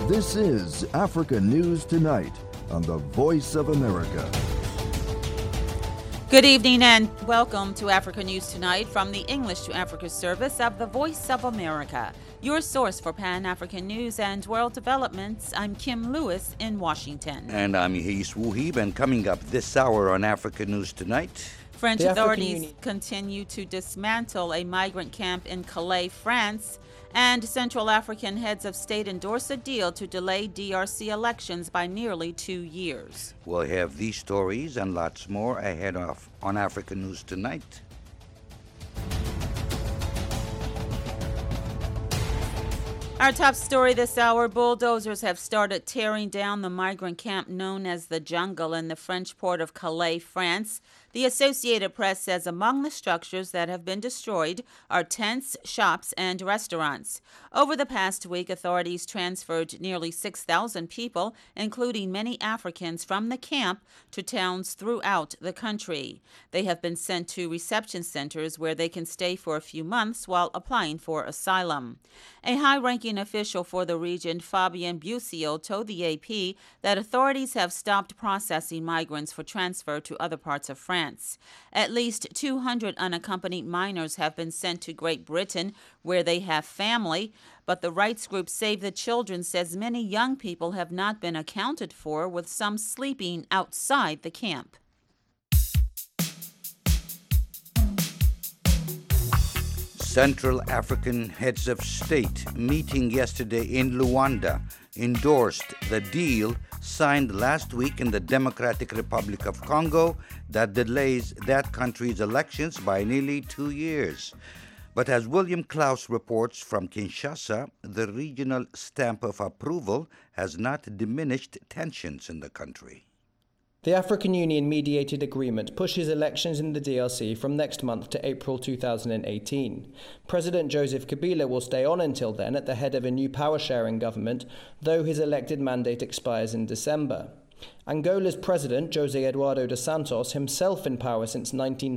This is Africa News Tonight on the Voice of America. Good evening and welcome to Africa News Tonight from the English to Africa service of the Voice of America, your source for Pan-African news and world developments. I'm Kim Lewis in Washington. And I'm Yehis Wuhib, and coming up this hour on Africa News Tonight. French authorities continue to dismantle a migrant camp in Calais, France, and Central African heads of state endorse a deal to delay DRC elections by nearly 2 years. We'll have these stories and lots more ahead of on Africa News Tonight. Our top story this hour, bulldozers have started tearing down the migrant camp known as the Jungle in the French port of Calais, France. The Associated Press says among the structures that have been destroyed are tents, shops, and restaurants. Over the past week, authorities transferred nearly 6,000 people, including many Africans, from the camp to towns throughout the country. They have been sent to reception centers where they can stay for a few months while applying for asylum. A high-ranking official for the region, Fabien Bussiot, told the AP that authorities have stopped processing migrants for transfer to other parts of France. At least 200 unaccompanied minors have been sent to Great Britain, where they have family, but the rights group Save the Children says many young people have not been accounted for, with some sleeping outside the camp. Central African heads of state meeting yesterday in Luanda endorsed the deal signed last week in the Democratic Republic of Congo that delays that country's elections by nearly 2 years. But as William Klaus reports from Kinshasa, the regional stamp of approval has not diminished tensions in the country. The African Union mediated agreement pushes elections in the DRC from next month to April 2018. President Joseph Kabila will stay on until then at the head of a new power-sharing government, though his elected mandate expires in December. Angola's president, José Eduardo dos Santos, himself in power since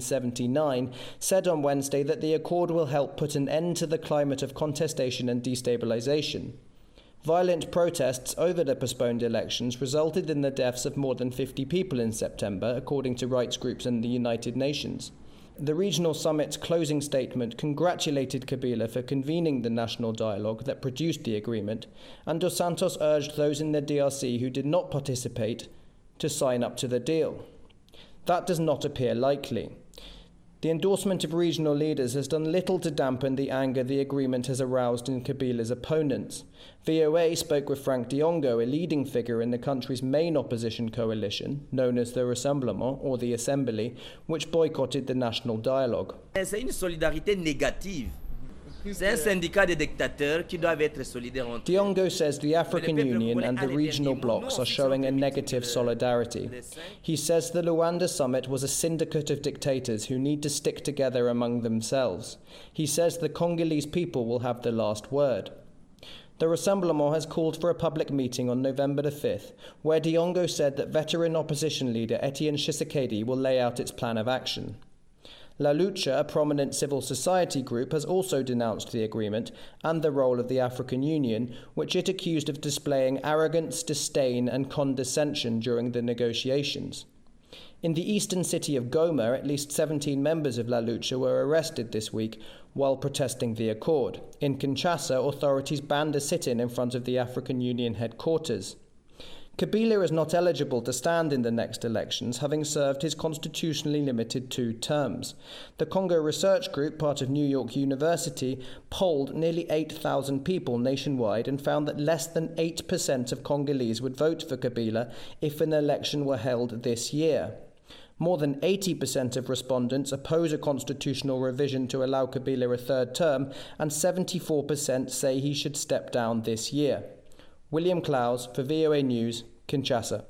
1979, said on Wednesday that the accord will help put an end to the climate of contestation and destabilization. Violent protests over the postponed elections resulted in the deaths of more than 50 people in September, according to rights groups and the United Nations. The regional summit's closing statement congratulated Kabila for convening the national dialogue that produced the agreement, and Dos Santos urged those in the DRC who did not participate to sign up to the deal. That does not appear likely. The endorsement of regional leaders has done little to dampen the anger the agreement has aroused in Kabila's opponents. VOA spoke with Frank Diongo, a leading figure in the country's main opposition coalition, known as the Rassemblement, or the Assembly, which boycotted the national dialogue. C'est une solidarité négative. C'est un syndicat de dictateurs qui doivent être solidaires entre eux. Diongo says the African Union and the regional blocs are showing a negative solidarity. He says the Luanda summit was a syndicate of dictators who need to stick together among themselves. He says the Congolese people will have the last word. The Rassemblement has called for a public meeting on November the 5th, where Diongo said that veteran opposition leader Etienne Tshisekedi will lay out its plan of action. La Lucha, a prominent civil society group, has also denounced the agreement and the role of the African Union, which it accused of displaying arrogance, disdain and condescension during the negotiations. In the eastern city of Goma, at least 17 members of La Lucha were arrested this week while protesting the accord. In Kinshasa, authorities banned a sit-in in front of the African Union headquarters. Kabila is not eligible to stand in the next elections, having served his constitutionally limited 2 terms. The Congo Research Group, part of New York University, polled nearly 8,000 people nationwide and found that less than 8% of Congolese would vote for Kabila if an election were held this year. More than 80% of respondents oppose a constitutional revision to allow Kabila a 3rd term, and 74% say he should step down this year. William Klaus for VOA News, Kinshasa.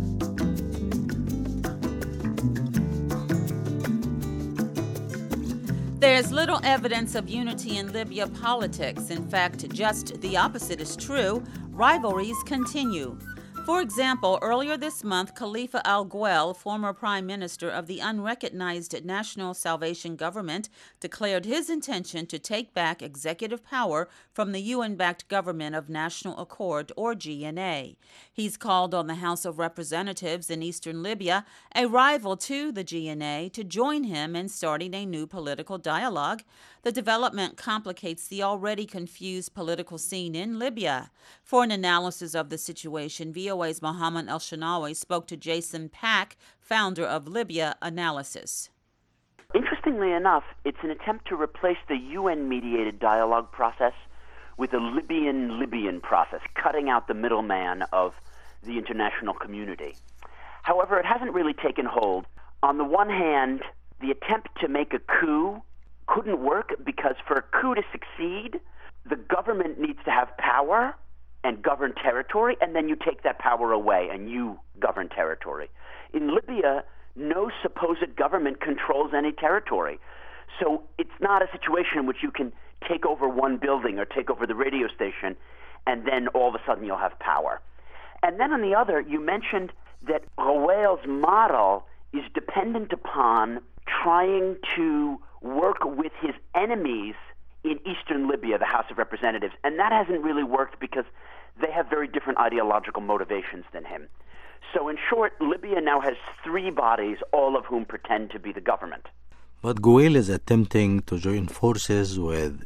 There's little evidence of unity in Libya politics. In fact, just the opposite is true. Rivalries continue. For example, earlier this month, Khalifa al-Ghouel, former prime minister of the unrecognized National Salvation Government, declared his intention to take back executive power from the UN-backed Government of National Accord, or GNA. He's called on the House of Representatives in eastern Libya, a rival to the GNA, to join him in starting a new political dialogue. The development complicates the already confused political scene in Libya. For an analysis of the situation, VOA's Mohammed El-Shanawi spoke to Jason Pack, founder of Libya Analysis. Interestingly enough, it's an attempt to replace the UN-mediated dialogue process with a Libyan process, cutting out the middleman of the international community. However, it hasn't really taken hold. On the one hand, the attempt to make a coup couldn't work because for a coup to succeed, the government needs to have power and govern territory, and then you take that power away and you govern territory. In Libya, no supposed government controls any territory. So it's not a situation in which you can take over one building or take over the radio station and then all of a sudden you'll have power. And then on the other, you mentioned that Ghouel's model is dependent upon trying to work with his enemies in eastern Libya, the House of Representatives. And that hasn't really worked because they have very different ideological motivations than him. So in short, Libya now has three bodies, all of whom pretend to be the government. But Ghouel is attempting to join forces with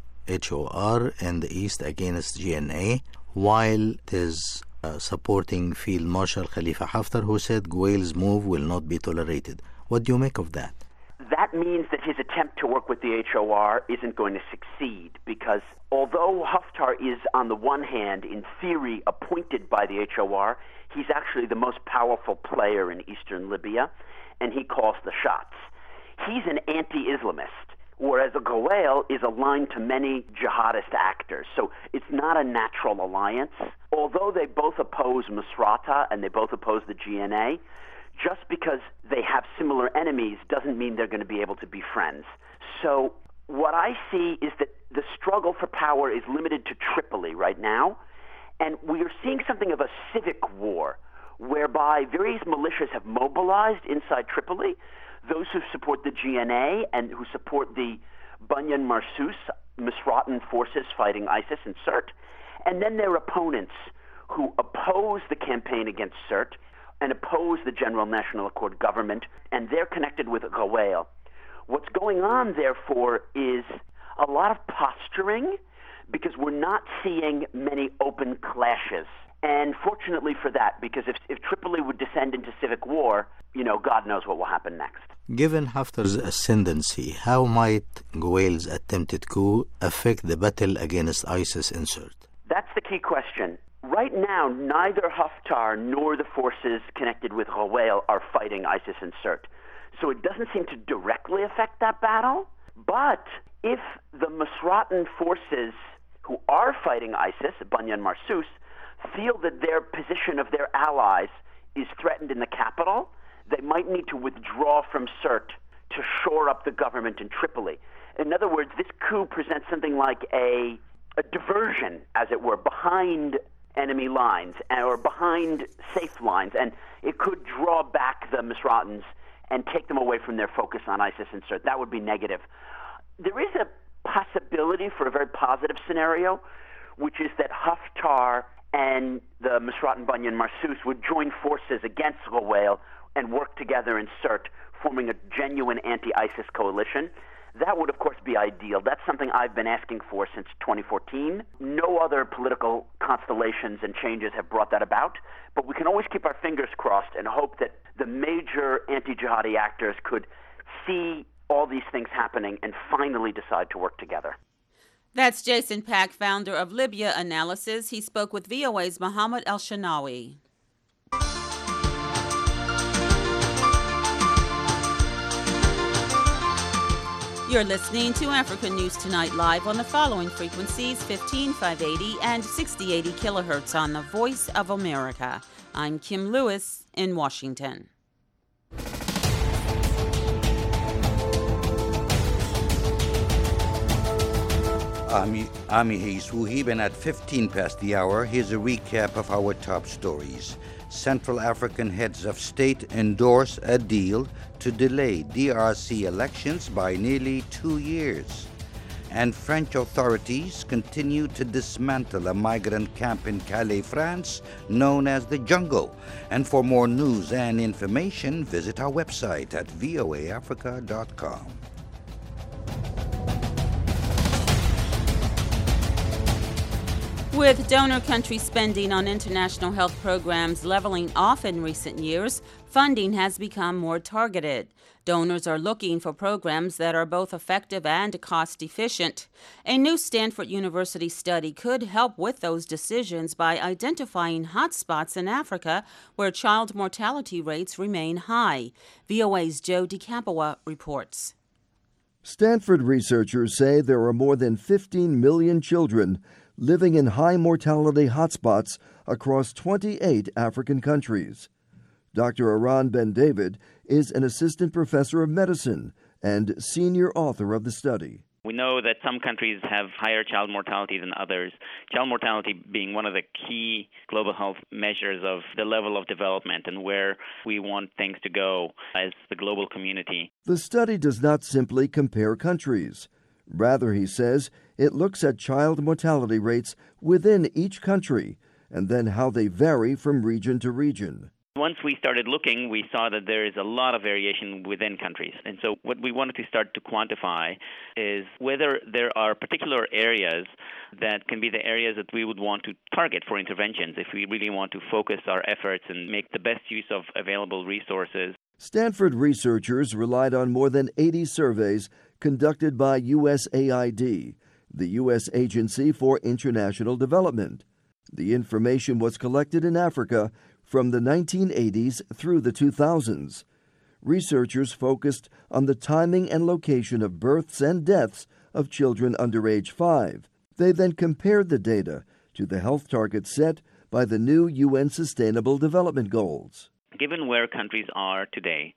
HOR in the east against GNA, while it is supporting Field Marshal Khalifa Haftar, who said Ghouel's move will not be tolerated. What do you make of that? That means that his attempt to work with the HOR isn't going to succeed because although Haftar is, on the one hand, in theory, appointed by the HOR, he's actually the most powerful player in eastern Libya, and he calls the shots. He's an anti-Islamist, whereas Ghouel is aligned to many jihadist actors. So it's not a natural alliance. Although they both oppose Misrata and they both oppose the GNA, just because they have similar enemies doesn't mean they're going to be able to be friends. So what I see is that the struggle for power is limited to Tripoli right now, and we are seeing something of a civic war, whereby various militias have mobilized inside Tripoli, those who support the GNA and who support the Banyan Marsus, Misratan forces fighting ISIS and Sirte, and then their opponents who oppose the campaign against Sirte and oppose the General National Accord government, and they're connected with Ghouel. What's going on, therefore, is a lot of posturing because we're not seeing many open clashes. And fortunately for that, because if Tripoli would descend into civic war, God knows what will happen next. Given Haftar's ascendancy, how might Ghouel's attempted coup affect the battle against ISIS in Sirte? That's the key question. Right now, neither Haftar nor the forces connected with Ghouel are fighting ISIS in Sirte. So it doesn't seem to directly affect that battle. But if the Misratan forces who are fighting ISIS, Banyan Marsus, feel that their position of their allies is threatened in the capital, they might need to withdraw from Sirte to shore up the government in Tripoli. In other words, this coup presents something like a diversion, as it were, behind enemy lines or behind safe lines, and it could draw back the Misratans and take them away from their focus on ISIS and Sirte. That would be negative. There is a possibility for a very positive scenario, which is that Haftar and the Misratan Banyan Marsus would join forces against Ghouel and work together in Sirte, forming a genuine anti-ISIS coalition. That would, of course, be ideal. That's something I've been asking for since 2014. No other political constellations and changes have brought that about, but we can always keep our fingers crossed and hope that the major anti-jihadi actors could see all these things happening and finally decide to work together. That's Jason Pack, founder of Libya Analysis. He spoke with VOA's Mohammed El-Shanawi. You're listening to Africa News Tonight live on the following frequencies: 15580 and 6080 kilohertz on the Voice of America. I'm Kim Lewis in Washington. Ami Hayes Wuhib, and at 15 past the hour, here's a recap of our top stories. Central African heads of state endorse a deal to delay DRC elections by nearly 2 years. And French authorities continue to dismantle a migrant camp in Calais, France, known as the Jungle. And for more news and information, visit our website at voaafrica.com. With donor country spending on international health programs leveling off in recent years, funding has become more targeted. Donors are looking for programs that are both effective and cost efficient. A new Stanford University study could help with those decisions by identifying hotspots in Africa where child mortality rates remain high. VOA's Joe DeCampoa reports. Stanford researchers say there are more than 15 million children living in high mortality hotspots across 28 African countries. Dr. Aran Ben-David is an assistant professor of medicine and senior author of the study. We know that some countries have higher child mortality than others, child mortality being one of the key global health measures of the level of development and where we want things to go as the global community. The study does not simply compare countries. Rather, he says, it looks at child mortality rates within each country and then how they vary from region to region. Once we started looking, we saw that there is a lot of variation within countries. And so what we wanted to start to quantify is whether there are particular areas that can be the areas that we would want to target for interventions if we really want to focus our efforts and make the best use of available resources. Stanford researchers relied on more than 80 surveys conducted by USAID, the U.S. Agency for International Development. The information was collected in Africa from the 1980s through the 2000s. Researchers focused on the timing and location of births and deaths of children under age 5. They then compared the data to the health targets set by the new UN Sustainable Development Goals. Given where countries are today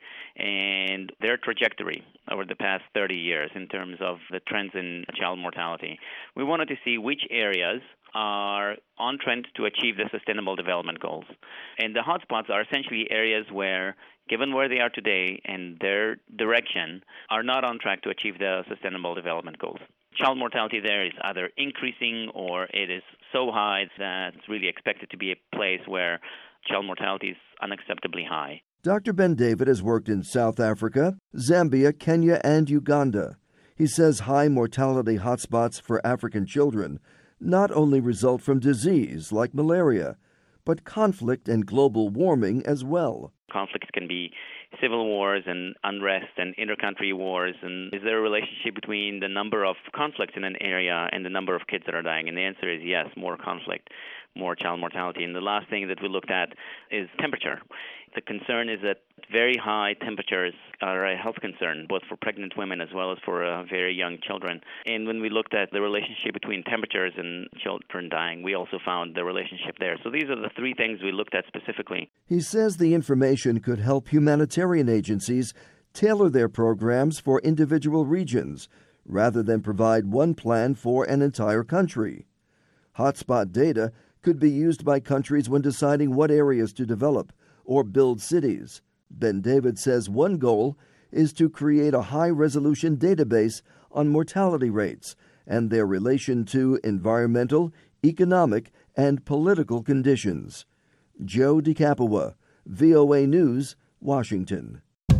and their trajectory over the past 30 years in terms of the trends in child mortality, we wanted to see which areas are on trend to achieve the Sustainable Development Goals. And the hotspots are essentially areas where, given where they are today and their direction, are not on track to achieve the Sustainable Development Goals. Child mortality there is either increasing or it is so high that it's really expected to be a place where child mortality is unacceptably high. Dr. Ben-David has worked in South Africa, Zambia, Kenya, and Uganda. He says high mortality hotspots for African children not only result from disease like malaria, but conflict and global warming as well. Conflicts can be civil wars and unrest and intercountry wars. And is there a relationship between the number of conflicts in an area and the number of kids that are dying? And the answer is yes, more conflict, more child mortality. And the last thing that we looked at is temperature. The concern is that very high temperatures are a health concern, both for pregnant women as well as for very young children. And when we looked at the relationship between temperatures and children dying, we also found the relationship there. So these are the three things we looked at specifically. He says the information could help humanitarian agencies tailor their programs for individual regions rather than provide one plan for an entire country. Hotspot data could be used by countries when deciding what areas to develop or build cities. Ben-David says one goal is to create a high-resolution database on mortality rates and their relation to environmental, economic, and political conditions. Joe DeCampoa, VOA News, Washington.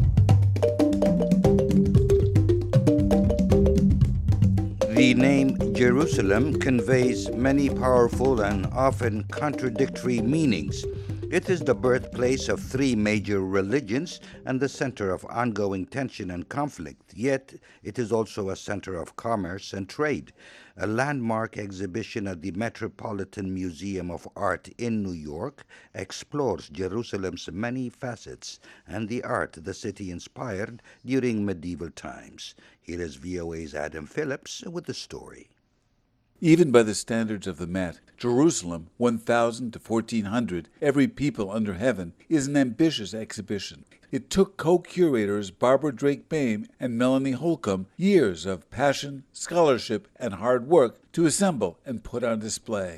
The name Jerusalem conveys many powerful and often contradictory meanings. It is the birthplace of three major religions and the center of ongoing tension and conflict, yet it is also a center of commerce and trade. A landmark exhibition at the Metropolitan Museum of Art in New York explores Jerusalem's many facets and the art the city inspired during medieval times. Here is VOA's Adam Phillips with the story. Even by the standards of the Met, Jerusalem, 1,000 to 1,400, every people under heaven, is an ambitious exhibition. It took co-curators Barbara Drake Bame and Melanie Holcomb years of passion, scholarship, and hard work to assemble and put on display.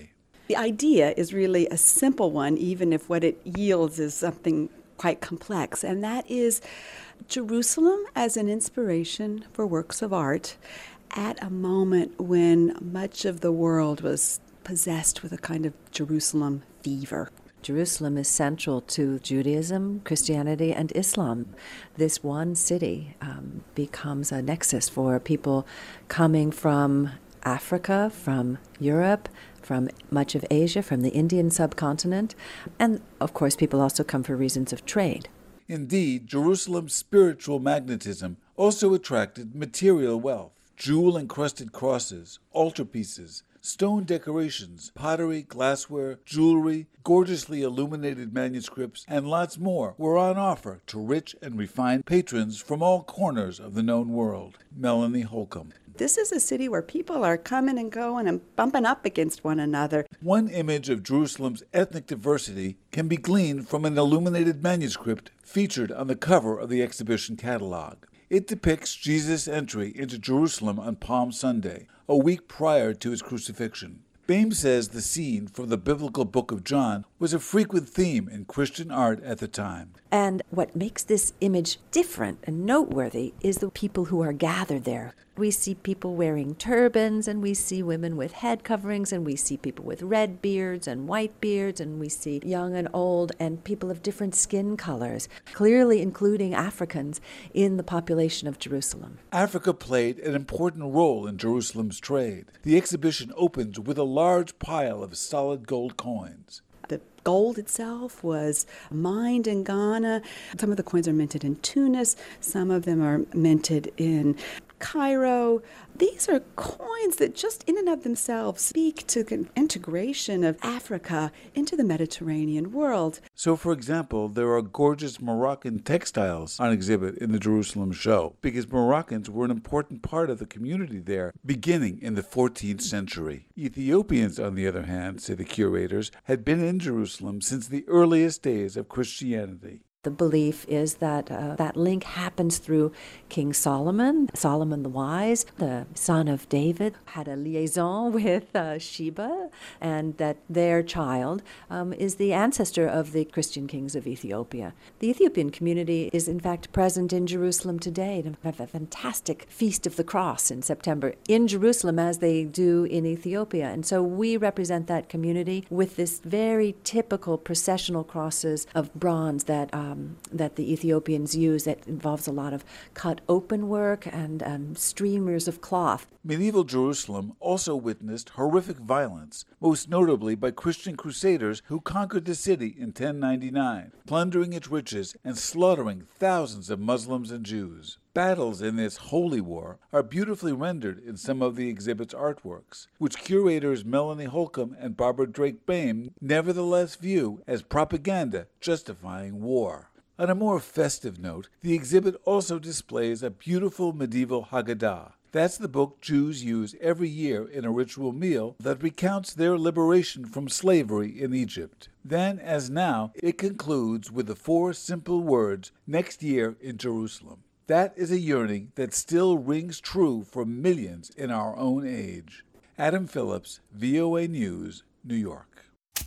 The idea is really a simple one, even if what it yields is something quite complex, and that is Jerusalem as an inspiration for works of art at a moment when much of the world was possessed with a kind of Jerusalem fever. Jerusalem is central to Judaism, Christianity, and Islam. This one city becomes a nexus for people coming from Africa, from Europe, from much of Asia, from the Indian subcontinent, and of course people also come for reasons of trade. Indeed, Jerusalem's spiritual magnetism also attracted material wealth. Jewel-encrusted crosses, altarpieces, stone decorations, pottery, glassware, jewelry, gorgeously illuminated manuscripts, and lots more were on offer to rich and refined patrons from all corners of the known world. Melanie Holcomb. This is a city where people are coming and going and bumping up against one another. One image of Jerusalem's ethnic diversity can be gleaned from an illuminated manuscript featured on the cover of the exhibition catalog. It depicts Jesus' entry into Jerusalem on Palm Sunday, a week prior to his crucifixion. Boehm says the scene from the biblical book of John was a frequent theme in Christian art at the time. And what makes this image different and noteworthy is the people who are gathered there. We see people wearing turbans, and we see women with head coverings, and we see people with red beards and white beards, and we see young and old and people of different skin colors, clearly including Africans in the population of Jerusalem. Africa played an important role in Jerusalem's trade. The exhibition opens with a large pile of solid gold coins. The gold itself was mined in Ghana. Some of the coins are minted in Tunis. Some of them are minted in Cairo. These are coins that just in and of themselves speak to the integration of Africa into the Mediterranean world. So, for example, there are gorgeous Moroccan textiles on exhibit in the Jerusalem show, because Moroccans were an important part of the community there, beginning in the 14th century. Ethiopians, on the other hand, say the curators, had been in Jerusalem since the earliest days of Christianity. The belief is that that link happens through King Solomon. Solomon the Wise, the son of David, had a liaison with Sheba, and that their child is the ancestor of the Christian kings of Ethiopia. The Ethiopian community is in fact present in Jerusalem today. They have a fantastic Feast of the Cross in September in Jerusalem, as they do in Ethiopia. And so we represent that community with this very typical processional crosses of bronze that the Ethiopians use, that involves a lot of cut open work and streamers of cloth. Medieval Jerusalem also witnessed horrific violence, most notably by Christian crusaders who conquered the city in 1099, plundering its riches and slaughtering thousands of Muslims and Jews. Battles in this holy war are beautifully rendered in some of the exhibit's artworks, which curators Melanie Holcomb and Barbara Drake Boehm nevertheless view as propaganda justifying war. On a more festive note, the exhibit also displays a beautiful medieval Haggadah. That's the book Jews use every year in a ritual meal that recounts their liberation from slavery in Egypt. Then, as now, it concludes with the 4 simple words, "Next year in Jerusalem." That is a yearning that still rings true for millions in our own age. Adam Phillips, VOA News, New York.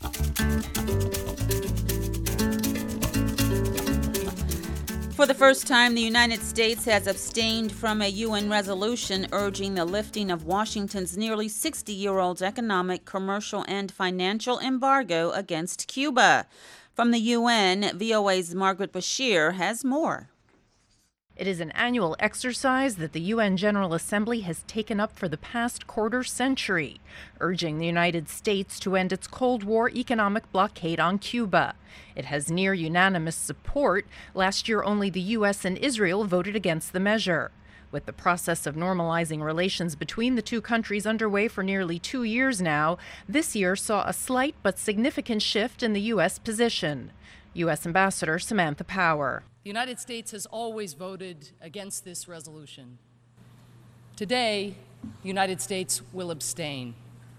For the first time, the United States has abstained from a UN resolution urging the lifting of Washington's nearly 60-year-old economic, commercial, and financial embargo against Cuba. From the UN, VOA's Margaret Bashir has more. It is an annual exercise that the UN General Assembly has taken up for the past quarter century, urging the United States to end its Cold War economic blockade on Cuba. It has near unanimous support. Last year, only the U.S. and Israel voted against the measure. With the process of normalizing relations between the two countries underway for nearly 2 years now, this year saw a slight but significant shift in the U.S. position. U.S. Ambassador Samantha Power. The United States has always voted against this resolution. Today, the United States will abstain.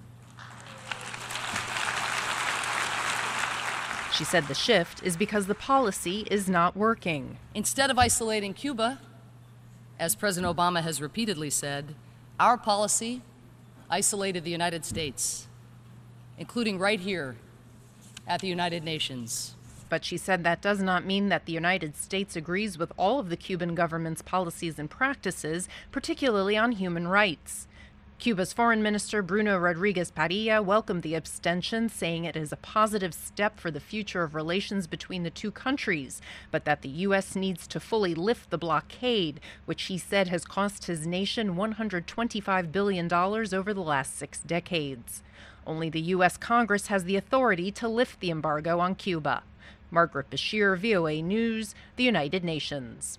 She said the shift is because the policy is not working. Instead of isolating Cuba, as President Obama has repeatedly said, our policy isolated the United States. including right here at the United Nations. But she said that does not mean that the United States agrees with all of the Cuban government's policies and practices, particularly on human rights. Cuba's Foreign Minister Bruno Rodriguez Parilla welcomed the abstention, saying it is a positive step for the future of relations between the two countries, but that the U.S. needs to fully lift the blockade, which he said has cost his nation $125 billion over the last 6 decades. Only the U.S. Congress has the authority to lift the embargo on Cuba. Margaret Bashir, VOA News, the United Nations.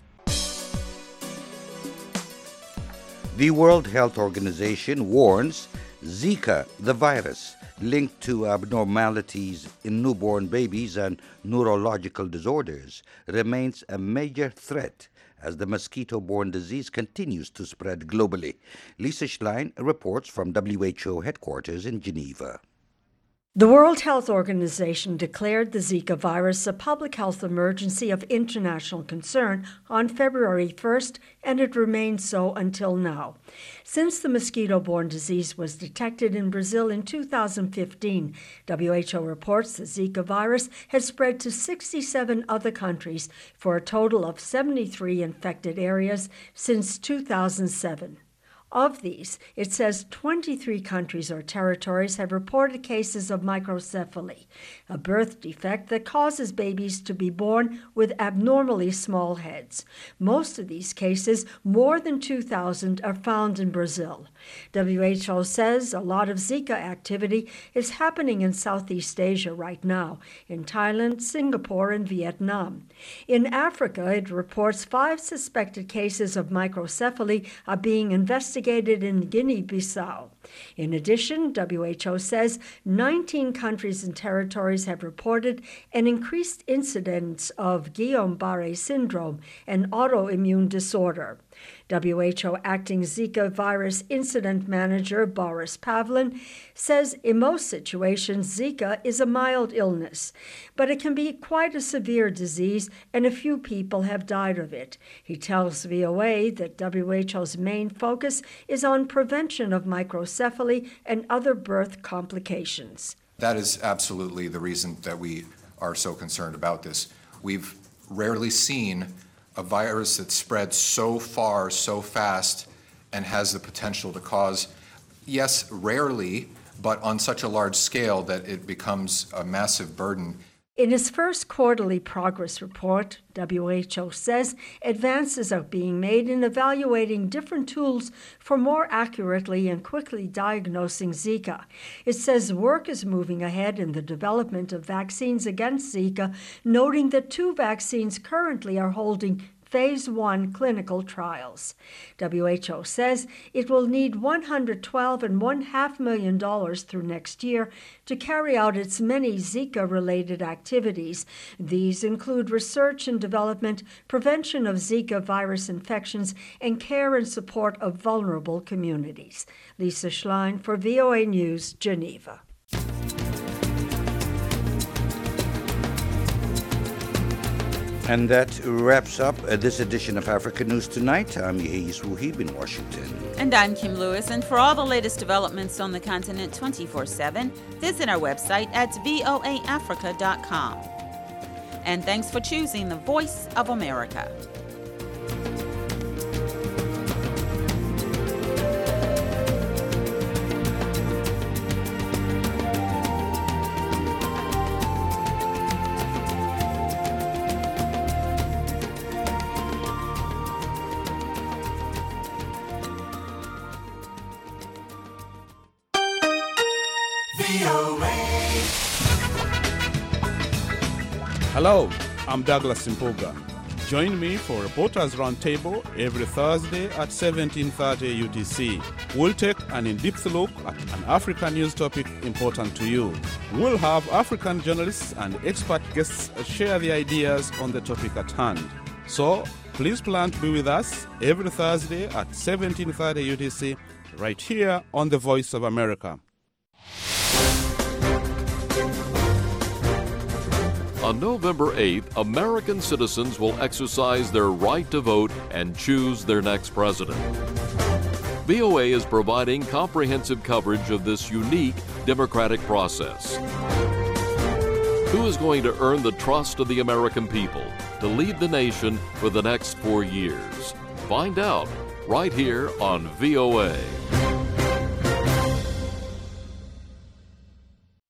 The World Health Organization warns Zika, the virus linked to abnormalities in newborn babies and neurological disorders, remains a major threat as the mosquito-borne disease continues to spread globally. Lisa Schlein reports from WHO headquarters in Geneva. The World Health Organization declared the Zika virus a public health emergency of international concern on February 1st, and it remains so until now. Since the mosquito-borne disease was detected in Brazil in 2015, WHO reports the Zika virus has spread to 67 other countries for a total of 73 infected areas since 2007. Of these, it says 23 countries or territories have reported cases of microcephaly, a birth defect that causes babies to be born with abnormally small heads. Most of these cases, more than 2,000, are found in Brazil. WHO says a lot of Zika activity is happening in Southeast Asia right now, in Thailand, Singapore, and Vietnam. In Africa, it reports 5 suspected cases of microcephaly are being investigated in Guinea-Bissau. In addition, WHO says 19 countries and territories have reported an increased incidence of Guillain-Barré syndrome, an autoimmune disorder. WHO acting Zika virus incident manager Boris Pavlin says in most situations Zika is a mild illness, but it can be quite a severe disease and a few people have died of it. He tells VOA that WHO's main focus is on prevention of microcephaly and other birth complications. That is absolutely the reason that we are so concerned about this. We've rarely seen a virus that spreads so far, so fast, and has the potential to cause, yes, rarely, but on such a large scale that it becomes a massive burden. In his first quarterly progress report, WHO says advances are being made in evaluating different tools for more accurately and quickly diagnosing Zika. It says work is moving ahead in the development of vaccines against Zika, noting that 2 vaccines currently are holding Phase 1 clinical trials. WHO says it will need $112.5 million through next year to carry out its many Zika-related activities. These include research and development, prevention of Zika virus infections, and care and support of vulnerable communities. Lisa Schlein for VOA News, Geneva. And that wraps up this edition of Africa News Tonight. I'm Yehiz Wuhib in Washington. And I'm Kim Lewis. And for all the latest developments on the continent 24/7, visit our website at voaafrica.com. And thanks for choosing the Voice of America. Hello, I'm Douglas Simpuga. Join me for Reporters Roundtable every Thursday at 17:30 UTC. We'll take an in-depth look at an African news topic important to you. We'll have African journalists and expert guests share their ideas on the topic at hand. So, please plan to be with us every Thursday at 17:30 UTC right here on The Voice of America. On November 8th, American citizens will exercise their right to vote and choose their next president. VOA is providing comprehensive coverage of this unique democratic process. Who is going to earn the trust of the American people to lead the nation for the next 4 years? Find out right here on VOA.